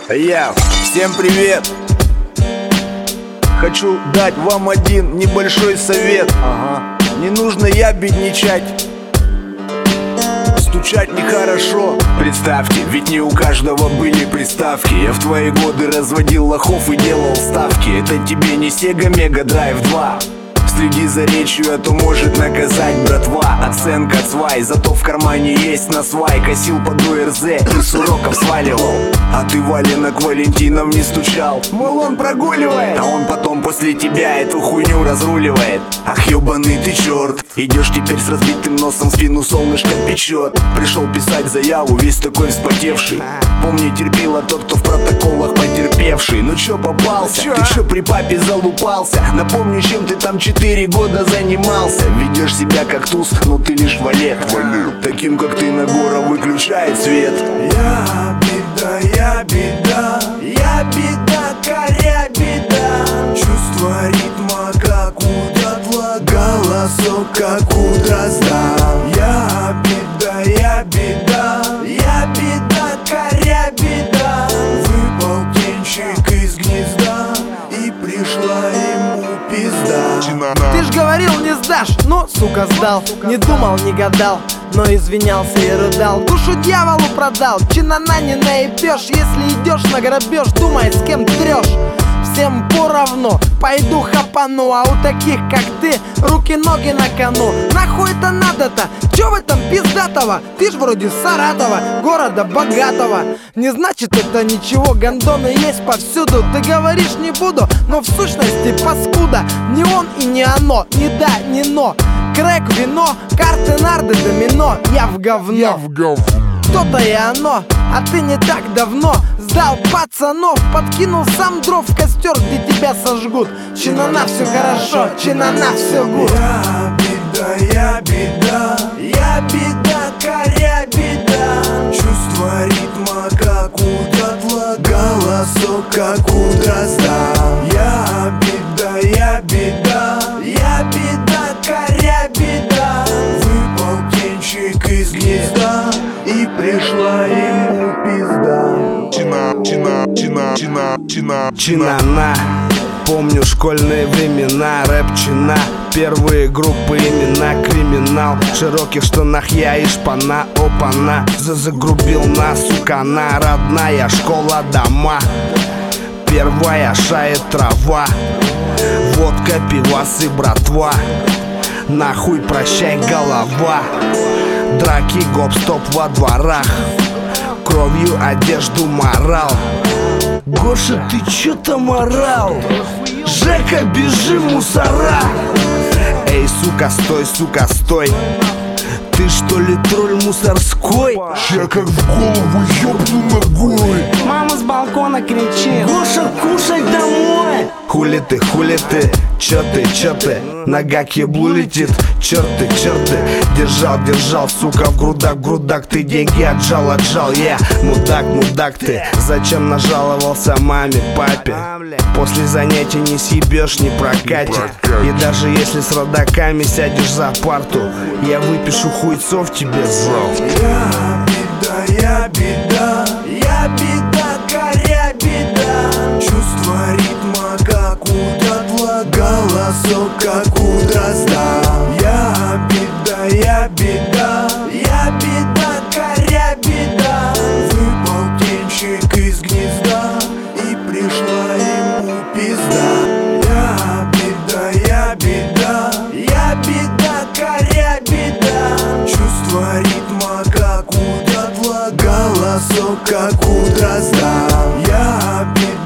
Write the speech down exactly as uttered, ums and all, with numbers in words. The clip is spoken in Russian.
Я, всем привет! Хочу дать вам один небольшой совет. Ага. Не нужно ябедничать, стучать нехорошо. Представьте, ведь не у каждого были приставки. Я в твои годы разводил лохов и делал ставки. Это тебе не Sega Mega Drive два. Следи за речью, а то может наказать братва. Оценка цвай, зато в кармане есть насвай. Косил под ОРЗ и с уроков сваливал. А ты валенок Валентинов не стучал. Мол, он прогуливает, а он потом после тебя эту хуйню разруливает. Ах, ёбаный ты черт. Идешь теперь с разбитым носом, спину солнышко печет. Пришел писать заяву, весь такой вспотевший. Помни, терпила тот, кто в протоколах потерпевший. Ну чё попался? Чё? Ты чё при папе залупался? Напомни, чем ты там четыре года занимался. Ведешь себя как туз, но ты лишь валет. Таким, как ты, на гора выключает свет. Я беда, я беда, я беда, коря беда. Чувство ритма, как у дятла, голосок, как у дрозда. Я беда, я беда, я беда, коря беда. Выпал птенчик из гнезда, и пришла ему пизда. Ты ж говорил, не сдашь, но, сука, сдал. Не думал, не гадал, но извинялся и рыдал. Душу дьяволу продал, чинана не наебешь. Если идешь на грабеж, думай, с кем трешь. Всем поровну, пойду хапану. А у таких, как ты, руки-ноги на кону. Нахуй это надо-то? Чё в этом пиздатого? Ты ж вроде Саратова, города богатого. Не значит это ничего, гондоны есть повсюду. Ты говоришь не буду, но в сущности паскуда. Не он и не оно, не да, не но. Крэк, вино, карты, нарды, домино. Я в говно, я в говно. То-то и оно, а ты не так давно сдал пацанов, подкинул сам дров в костер, где тебя сожгут. Чинана все хорошо, чинана все гуд. Я беда, я беда, я беда, коря беда. Чувство ритма, как у дятла, голосок, как у дрозда. Я беда, я беда, я беда, коря беда. Выпал птенчик из гнезда, и пришла ему пизда. Чина, чина, чина, чина, чина, Чинана. Помню школьные времена, рэп-чина. Первые группы, имена, криминал. В широких штанах я и шпана, опана. Загрубил нас, сукана. Родная школа, дома. Первая шает трава. Водка, пивасы, братва. Нахуй прощай, голова. Драки, гоп-стоп во дворах. Кровью одежду морал. Гоша, ты чё там орал? Жека, бежи, мусора! Эй, сука, стой, сука, стой! Ты что ли тролль мусорской? Я как в голову ёбну ногой. Мама с балкона кричит: Гоша, кушай домой! Хули ты, хули ты, чё ты, чё ты? Нога к еблу летит, черты, черты. Держал, держал, сука, в грудак, в грудак. Ты деньги отжал, отжал, я yeah. Мудак, мудак ты. Зачем нажаловался маме, папе? После занятий не съебешь, не прокатит. И даже если с родаками сядешь за парту, я выпишу хуйцов тебе в зал. Я беда, я беда, я беда, коря беда. Чувство ритма, как у дятла, голосок, как у дрозда. Я беда, я беда, я беда, коря беда. Выпал птенчик из гнезда, и пришла ему пизда. Я беда, я беда, я беда, коря беда. Чувство ритма, как у дятла, голосок, как у дрозда. Я беда.